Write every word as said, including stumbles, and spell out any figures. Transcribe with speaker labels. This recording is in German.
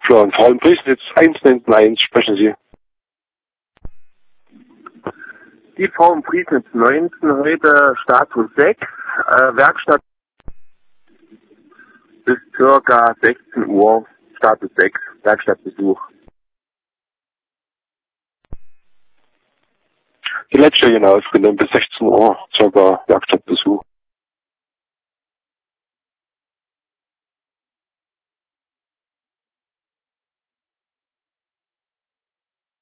Speaker 1: Florian, Frau Priesnitz, eins neun eins, sprechen Sie.
Speaker 2: Die Frau im Priesnitz neunzehn, heute Status sechs, äh, Werkstatt bis circa sechzehn Uhr, Status sechs, Werkstattbesuch.
Speaker 1: Die letzte, genau, von dann bis sechzehn Uhr, circa Werkstattbesuch.